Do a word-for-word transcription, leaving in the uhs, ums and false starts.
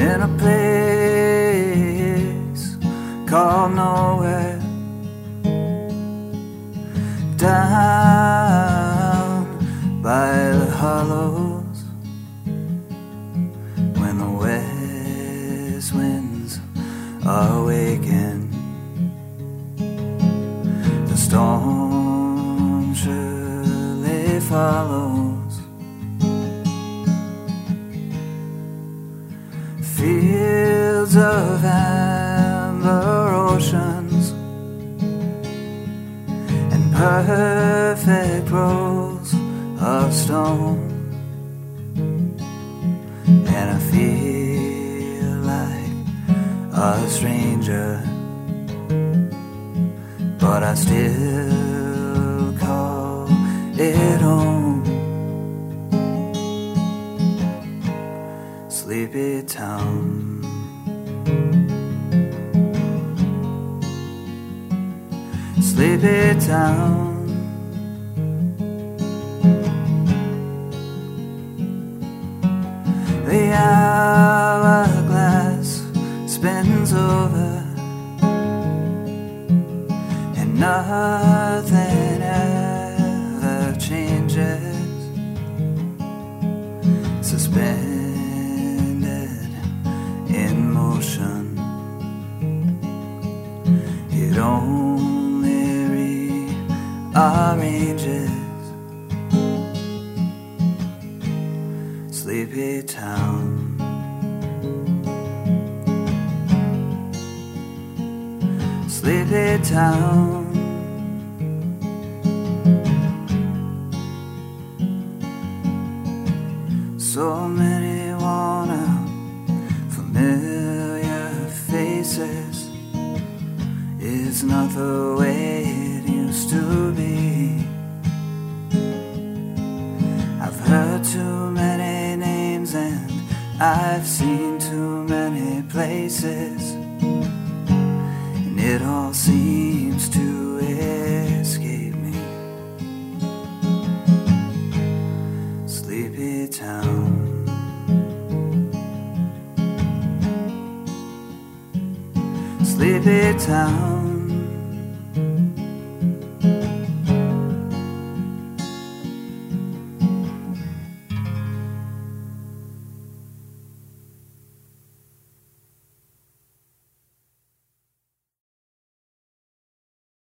in a place called nowhere, down by the hollows, when the west winds awaken, the storm surely follows. Fields of amber oceans and perfect rows of stone, and I feel like a stranger, but I still call it home. Sleepy town, sleepy town. The hourglass spins over, and nothing ever changes. Suspended in motion, it only rearranges. Sleepy town, sleepy town. So many worn out familiar faces. It's not the way it used to be. I've heard too many names and I've seen too many places, and it all seems to escape me. Sleepy town, sleepy town.